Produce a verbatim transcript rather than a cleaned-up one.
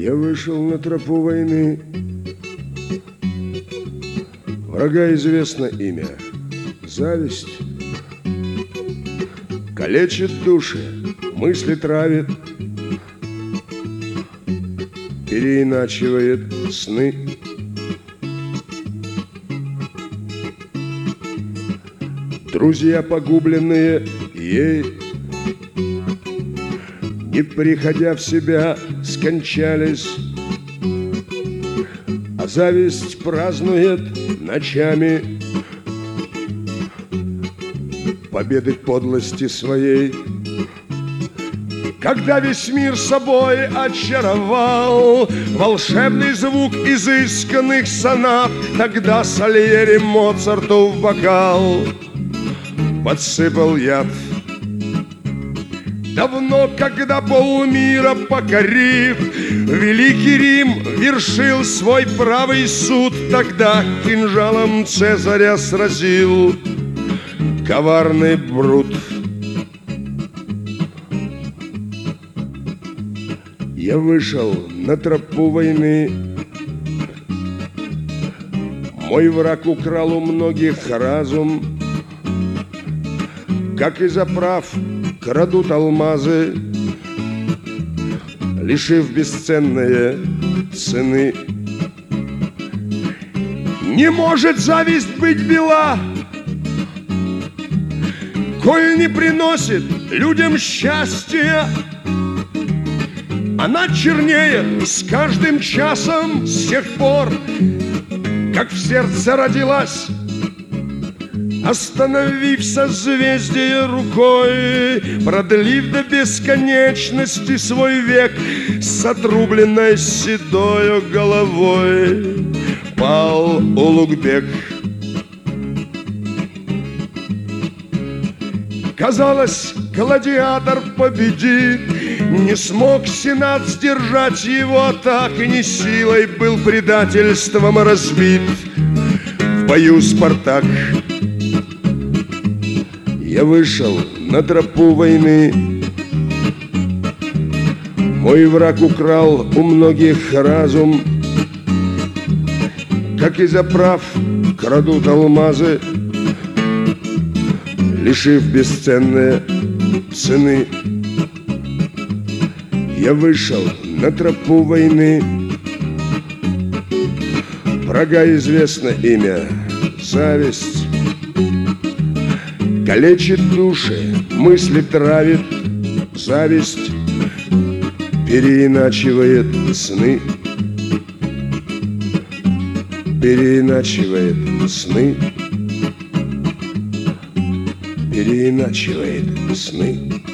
Я вышел на тропу войны. Врага известно имя — зависть. Калечит души, мысли травит, переиначивает сны. Друзья, погубленные ей, не приходя в себя, скончались, а зависть празднует ночами победы подлости своей. Когда весь мир собой очаровал волшебный звук изысканных сонат, тогда Сальери Моцарту в бокал подсыпал яд. Давно, когда полмира покорив, Великий Рим вершил свой правый суд, тогда кинжалом Цезаря сразил коварный Брут. Я вышел на тропу войны. Мой враг украл у многих разум, как из оправ крадут алмазы, лишив бесценные цены. Не может зависть быть бела, коль не приносит людям счастья. Она чернеет с каждым часом с тех пор, как в сердце родилась, остановив созвездие рукой, продлив до бесконечности свой век, с отрубленной седою головой пал Улугбек. Казалось, гладиатор победит, не смог Сенат сдержать его, так и не силой был предательством разбит в бою Спартак. Я вышел на тропу войны. Мой враг украл у многих разум, как из оправ крадут алмазы, лишив бесценные цены. Я вышел на тропу войны. Врага известно имя — зависть. Калечит души, мысли травит, зависть переиначивает сны. Переиначивает сны. Переиначивает сны.